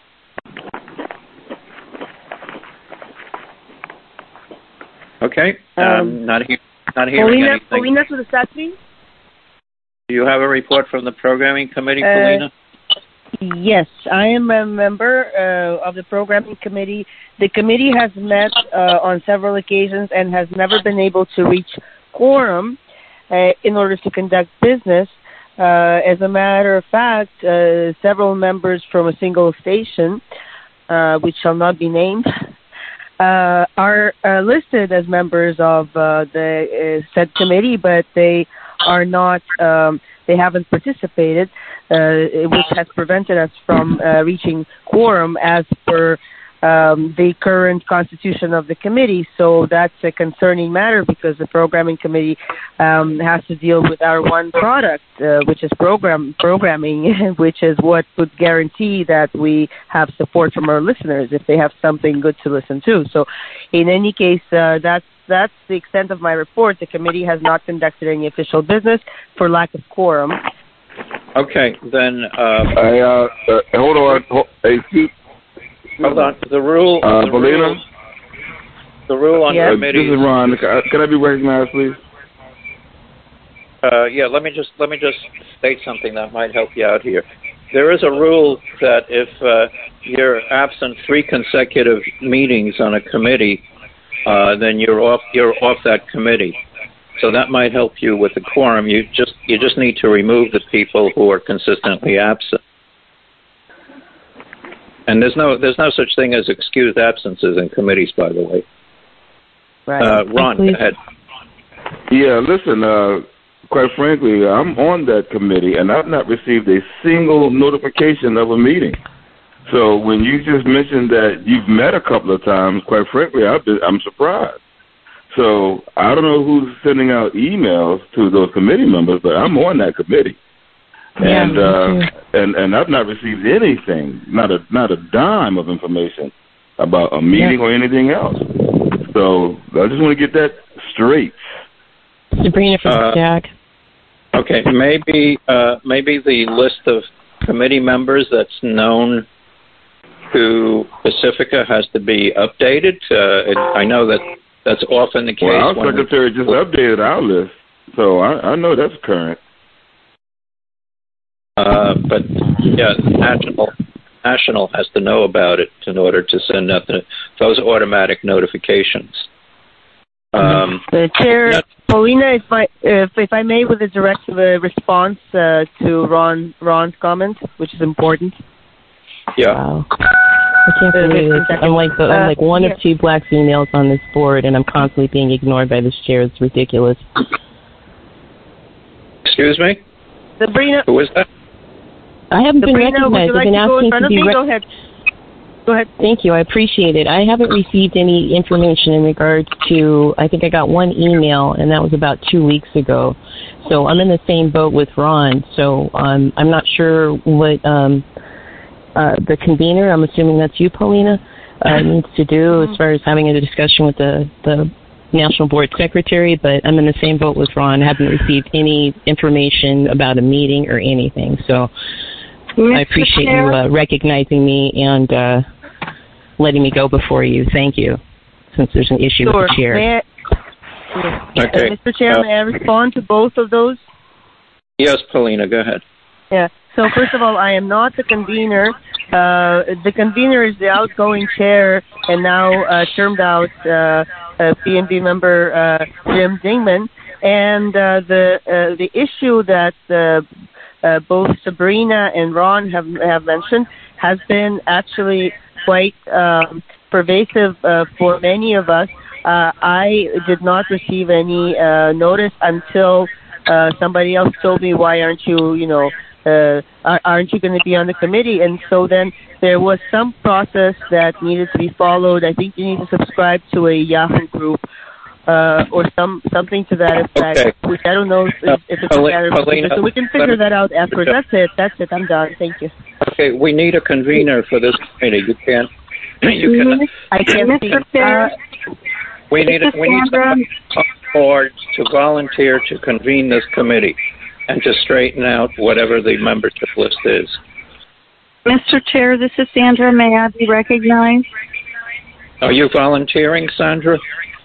Okay. Um, um, not, he- not hearing Paulina, anything. Paulina Sudasatri? Do you have a report from the Programming Committee, Uh, Paulina? Yes, I am a member uh, of the Programming Committee. The committee has met uh, on several occasions and has never been able to reach quorum uh, in order to conduct business. Uh, as a matter of fact, uh, several members from a single station, uh, which shall not be named, uh, are uh, listed as members of uh, the uh, said committee, but they are not, um, they haven't participated, uh, which has prevented us from uh, reaching quorum as per um, the current constitution of the committee. So that's a concerning matter because the Programming Committee um, has to deal with our one product, uh, which is program programming, which is what would guarantee that we have support from our listeners if they have something good to listen to. So in any case, uh, that's That's the extent of my report. The committee has not conducted any official business for lack of quorum. Okay, then. Uh, I, uh, uh, hold on. Hold, hey, Steve. Hold on. The rule. Uh, the Paulina? rule, the rule on Yes. committees. Uh, this is Ron. Can I be recognized, please? Uh, yeah. Let me just let me just state something that might help you out here. There is a rule that if uh, you're absent three consecutive meetings on a committee, Uh, then you're off. You're off that committee, so that might help you with the quorum. You just you just need to remove the people who are consistently absent. And there's no there's no such thing as excused absences in committees, by the way. Right. Uh, Ron, go ahead. Yeah, listen. Uh, quite frankly, I'm on that committee, and I've not received a single notification of a meeting. So when you just mentioned that you've met a couple of times, quite frankly, I've been, I'm surprised. So I don't know who's sending out emails to those committee members, but I'm on that committee, Yeah, and uh, and and I've not received anything, not a not a dime of information about a meeting yeah. or anything else. So I just want to get that straight. Sabrina from uh, Jack. Okay, maybe uh, maybe the list of committee members that's known to Pacifica has to be updated. Uh, it, I know that that's often the case. Well, our secretary we, just updated our list, so I, I know that's current. Uh, but yeah, national national has to know about it in order to send out the, those automatic notifications. Um, the chair, not, Paulina, if I if, if I may, with a direct uh, response uh, to Ron Ron's comment, which is important. Yeah. Wow. I can't believe it. I'm like the, I'm like one uh, yeah. of two black females on this board, and I'm constantly being ignored by this chair. It's ridiculous. Excuse me? Sabrina. Who is that? I haven't Sabrina, been recognized. Would you like I've been to go in asking front to of be me? re- Go ahead. Go ahead. Thank you. I appreciate it. I haven't received any information in regard to, I think I got one email, and that was about two weeks ago. So I'm in the same boat with Ron. So um, I'm not sure what um, uh, the convener, I'm assuming that's you, Paulina, uh, needs to do as far as having a discussion with the, the National Board Secretary, but I'm in the same boat with Ron. I haven't received any information about a meeting or anything. So I appreciate you uh, recognizing me and uh, letting me go before you. Thank you. since there's an issue sure. with the chair. May I, yeah. Okay. uh, Mister Chair, uh, may I respond to both of those? Yes, Paulina, go ahead. Yeah. So first of all, I am not the convener. Uh, the convener is the outgoing chair and now uh, termed out uh, uh, P N B member uh, Jim Dingman. And uh, the uh, the issue that uh, uh, both Sabrina and Ron have have mentioned has been actually quite um, pervasive uh, for many of us. Uh, I did not receive any uh, notice until uh, somebody else told me, why aren't you, you know, uh, aren't you going to be on the committee? And so then there was some process that needed to be followed. I think you need to subscribe to a Yahoo group uh, or some something to that effect, okay. which I don't know if, if it's a matter of procedure. So we can figure that out afterwards. That's it. That's it. I'm done. Thank you. Okay, we need a convener for this committee. You can't. You can. I can't see. Uh, we need. A, we need somebody on board to volunteer to convene this committee and to straighten out whatever the membership list is. Mister Chair, this is Sandra. May I be recognized? Are you volunteering, Sandra?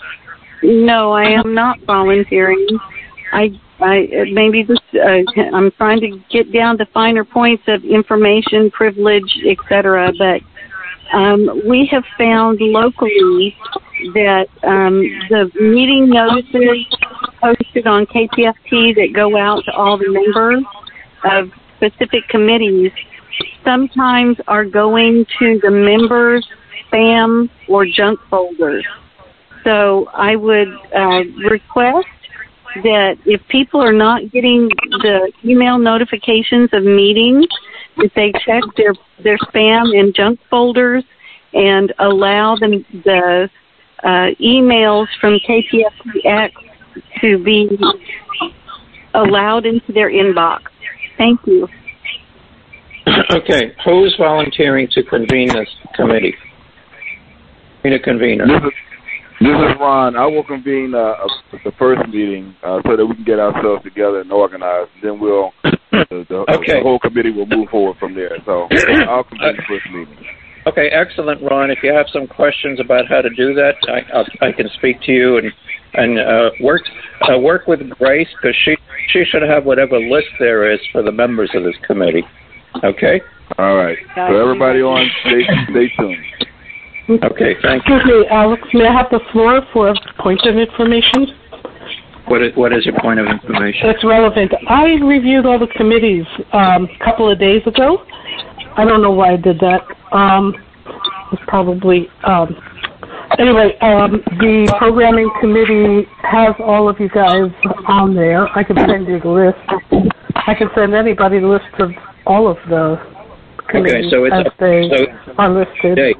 No, I am not volunteering. I, I maybe this. Uh, I'm trying to get down to finer points of information, privilege, et cetera. But um, we have found locally that um, the meeting notices posted on K P F T that go out to all the members of specific committees sometimes are going to the members' spam or junk folders. So I would uh, request that if people are not getting the email notifications of meetings, that they check their, their spam and junk folders and allow them the uh, emails from K P F T X to be allowed into their inbox. Thank you. Okay, who's volunteering to convene this committee? Need a convener. This is, this is Ron. I will convene uh, the first meeting uh, so that we can get ourselves together and organize. Then we'll the, the, okay. the whole committee will move forward from there. So I'll convene the first meeting. Okay, excellent, Ron. If you have some questions about how to do that, I, I'll, I can speak to you and and uh, work uh, work with Grace, because she she should have whatever list there is for the members of this committee. Okay. All right. So everybody on, stay, stay tuned. Okay. Thank you. Excuse me, Alex. May I have the floor for a point of information? What is what is your point of information? It's relevant. I reviewed all the committees um, a couple of days ago. I don't know why I did that. Um, it's probably um, anyway. Um, the programming committee has all of you guys on there. I can send you the list. I can send anybody the list of all of the committees okay, so it's as a, they so are listed. Date.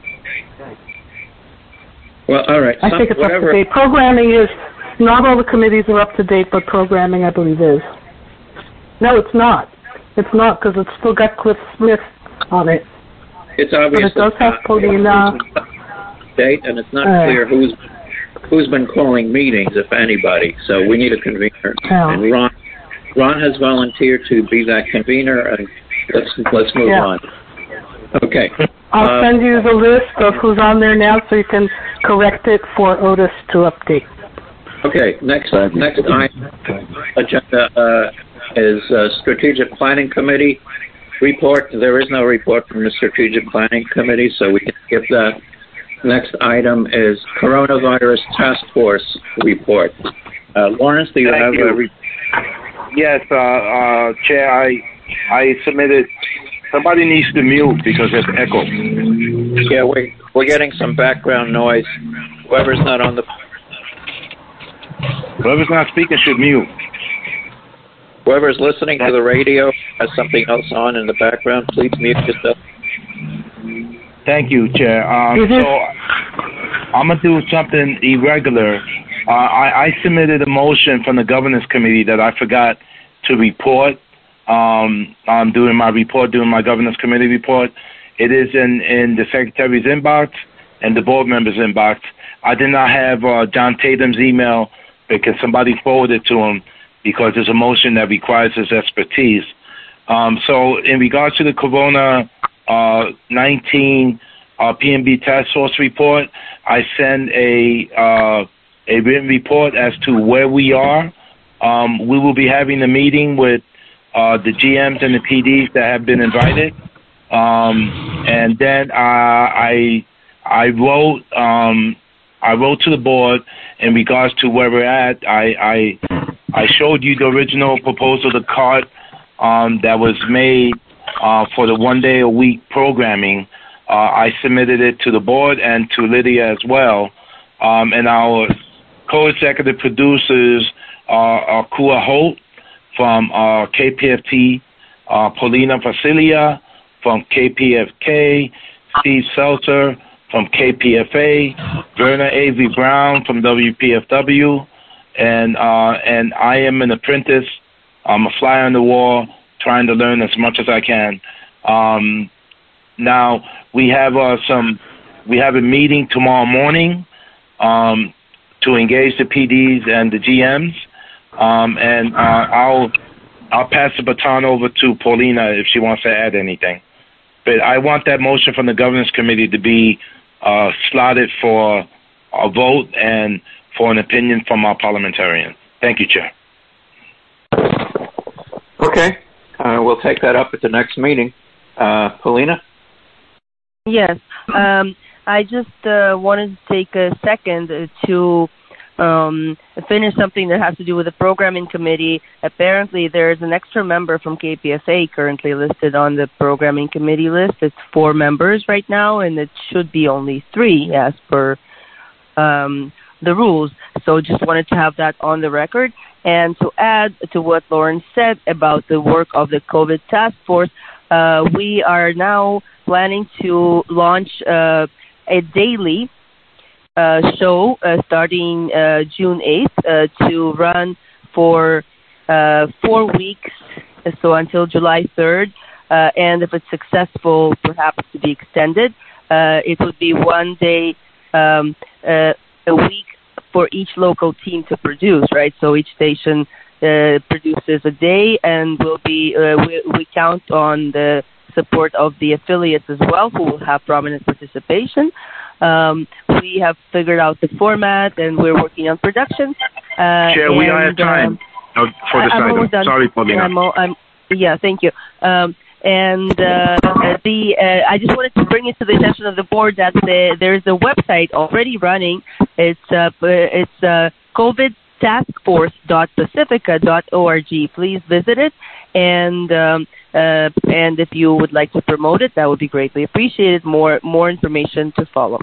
Well, all right. I Some, think it's whatever. up to date. Programming is not all the committees are up to date, but programming, I believe, is. No, it's not. It's not, because it's still got Cliff Smith on it. It's obvious. But it does have Paulina. Date, and it's not uh, clear who's who's been calling meetings, if anybody. So we need a convener. Yeah. And Ron, Ron has volunteered to be that convener, and let's let's move yeah. on. Okay. I'll uh, send you the list of who's on there now, so you can correct it for Otis to update. Okay. Next next item agenda uh, is uh, Strategic Planning Committee report. There is no report from the Strategic Planning Committee, so we can skip that. Next item is Coronavirus Task Force report. Uh, Lawrence, do you Thank have you. a report? Yes, uh, uh, Chair, I I submitted. Somebody needs to mute because there's echo. Yeah, we we're getting some background noise. Whoever's not on the Whoever's not speaking should mute. Whoever's listening to the radio has something else on in the background. Please mute yourself. Thank you, Chair. Um, so I'm gonna do something irregular. Uh, I, I submitted a motion from the Governance Committee that I forgot to report. Um, I'm doing my report, doing my Governance Committee report. It is in, in the Secretary's inbox and the board member's inbox. I did not have uh, John Tatum's email because somebody forwarded it to him because there's a motion that requires his expertise. Um, so in regards to the Corona uh, nineteen uh, P M B task force report. I send a uh, a written report as to where we are. Um, we will be having a meeting with uh, the G Ms and the P Ds that have been invited. Um, and then uh, I I wrote um, I wrote to the board in regards to where we're at. I I, I showed you the original proposal, the card um, that was made uh, for the one day a week programming. Uh, I submitted it to the board and to Lydia as well. Um, and our co-executive producers are, are Kua Holt from uh, K P F T, uh, Paulina Facilia from K P F K, Steve Seltzer from K P F A, Verna Avery Brown from W P F W, and uh, and I am an apprentice. I'm a fly on the wall, trying to learn as much as I can. Um, now we have uh, some. We have a meeting tomorrow morning um, to engage the P Ds and the G Ms, um, and uh, I'll I'll pass the baton over to Paulina if she wants to add anything. But I want that motion from the governance committee to be uh, slotted for a vote and for an opinion from our parliamentarian. Thank you, Chair. Okay. Uh, we'll take that up at the next meeting. Uh, Paulina? Yes. Um, I just uh, wanted to take a second to um, finish something that has to do with the programming committee. Apparently, there's an extra member from K P F A currently listed on the programming committee list. It's four members right now, and it should be only three as per um, the rules. So just wanted to have that on the record. And to add to what Lauren said about the work of the COVID task force, uh, we are now planning to launch uh, a daily uh, show uh, starting uh, June eighth uh, to run for uh, four weeks, so until July third. Uh, and if it's successful, perhaps to be extended. Uh, it would be one day um, uh, a week for each local team to produce, right? So each station uh, produces a day, and we'll be uh, we, we count on the support of the affiliates as well, who will have prominent participation. Um, we have figured out the format, and we're working on production. Uh, Chair, and, we don't have time um, for this I'm item. Sorry, Paulina. I'm, I'm, yeah, thank you. Um, and uh, the uh, I just wanted to bring it to the attention of the board that the, there is a website already running. It's uh, it's uh, covid task force dot pacifica dot org. Please visit it, and um, uh, and if you would like to promote it, that would be greatly appreciated. More more information to follow.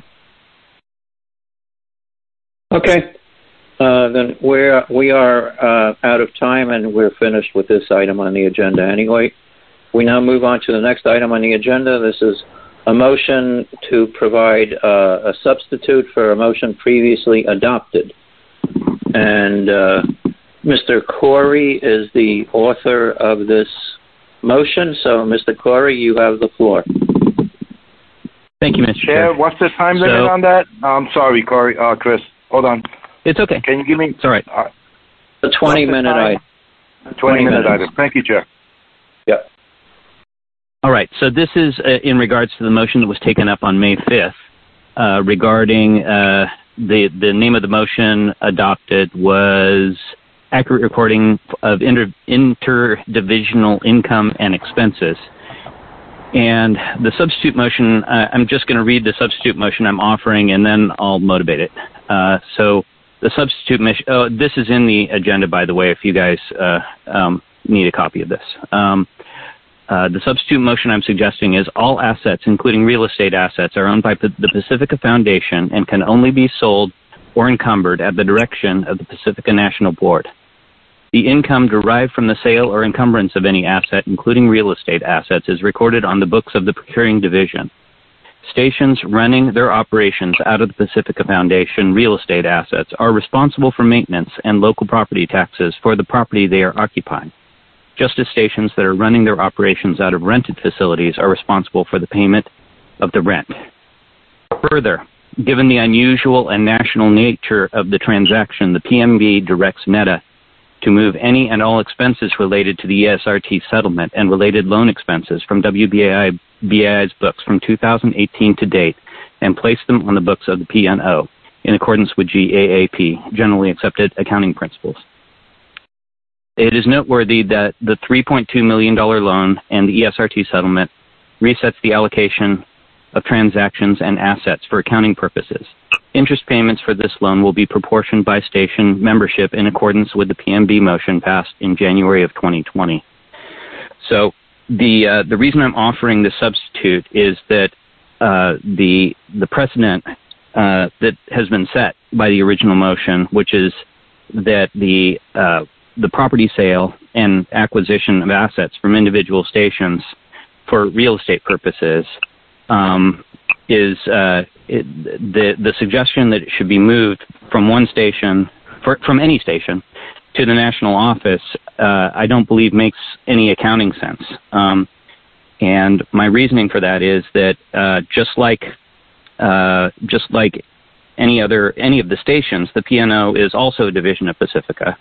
Okay. Uh, then we're, we are uh, out of time, and we're finished with this item on the agenda anyway. We now move on to the next item on the agenda. This is a motion to provide uh, a substitute for a motion previously adopted. And uh, Mister Corey is the author of this motion. So, Mister Corey, you have the floor. Thank you, Mister Chair. Chair. What's the time limit so, on that? I'm sorry, Corey. Uh, Chris, hold on. It's okay. Can you give me? It's all right. Uh, a twenty-minute item. twenty-minute item. Thank you, Chair. Yeah. All right. So this is uh, in regards to the motion that was taken up on May fifth uh, regarding uh, the the name of the motion adopted was accurate recording of inter, interdivisional income and expenses. And the substitute motion, uh, I'm just going to read the substitute motion I'm offering, and then I'll motivate it. Uh, so the substitute motion, oh, this is in the agenda, by the way, if you guys uh, um, need a copy of this. Um, uh, the substitute motion I'm suggesting is all assets, including real estate assets, are owned by P- the Pacifica Foundation and can only be sold or encumbered at the direction of the Pacifica National Board. The income derived from the sale or encumbrance of any asset, including real estate assets, is recorded on the books of the procuring division. Stations running their operations out of the Pacifica Foundation real estate assets are responsible for maintenance and local property taxes for the property they are occupying, just as stations that are running their operations out of rented facilities are responsible for the payment of the rent. Further, given the unusual and national nature of the transaction, the P M B directs NETA to move any and all expenses related to the E S R T settlement and related loan expenses from W B A I's books from two thousand eighteen to date and place them on the books of the P and O in accordance with G A A P, Generally Accepted Accounting Principles. It is noteworthy that the three point two million dollars loan and the E S R T settlement resets the allocation of transactions and assets for accounting purposes. Interest payments for this loan will be proportioned by station membership in accordance with the P M B motion passed in January of twenty twenty. So the uh, the reason I'm offering this substitute is that uh, the the precedent uh, that has been set by the original motion, which is that the uh, the property sale and acquisition of assets from individual stations for real estate purposes, um, is uh, it, the the suggestion that it should be moved from one station, for, from any station, to the national office, uh, I don't believe makes any accounting sense. Um, and my reasoning for that is that uh, just like uh, just like any other any of the stations, the P and O is also a division of Pacifica,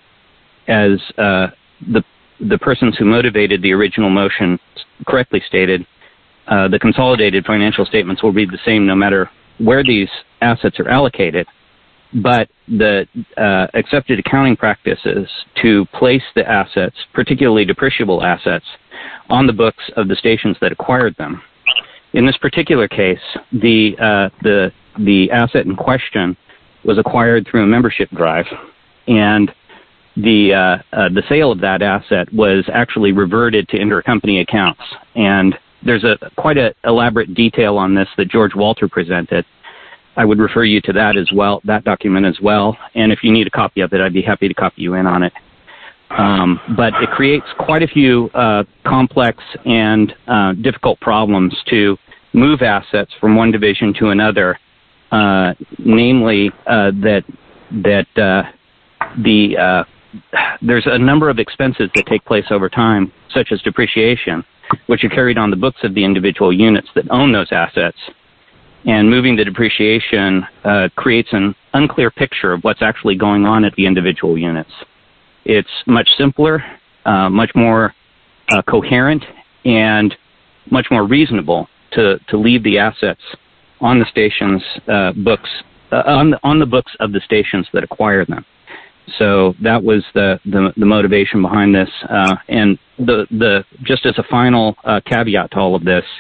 as uh, the the persons who motivated the original motion correctly stated. Uh, the consolidated financial statements will read the same no matter where these assets are allocated, but the uh, accepted accounting practices to place the assets, particularly depreciable assets, on the books of the stations that acquired them. In this particular case, the uh, the the asset in question was acquired through a membership drive, and the uh, uh, the sale of that asset was actually reverted to intercompany accounts. And there's a quite a elaborate detail on this that George Walter presented. I would refer you to that as well, that document as well. And if you need a copy of it, I'd be happy to copy you in on it. Um, but it creates quite a few uh, complex and uh, difficult problems to move assets from one division to another. Uh, namely, uh, that that uh, the uh, there's a number of expenses that take place over time, such as depreciation, which are carried on the books of the individual units that own those assets. And moving the depreciation uh, creates an unclear picture of what's actually going on at the individual units. It's much simpler, uh, much more uh, coherent, and much more reasonable to, to leave the assets on the station's uh, books, uh, on the, on the books of the stations that acquire them. So that was the, the, the motivation behind this. Uh, and the, the just as a final uh, caveat to all of this,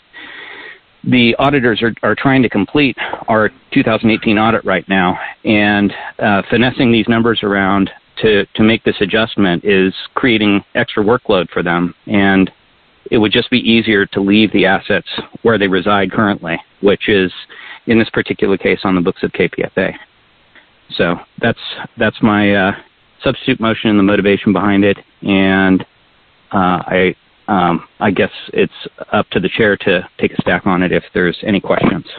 the auditors are, are trying to complete our two thousand eighteen audit right now, and uh, finessing these numbers around to, to make this adjustment is creating extra workload for them. And it would just be easier to leave the assets where they reside currently, which is, in this particular case, on the books of K P F A. So that's that's my uh, substitute motion and the motivation behind it, and uh, I um, I guess it's up to the chair to take a stack on it if there's any questions.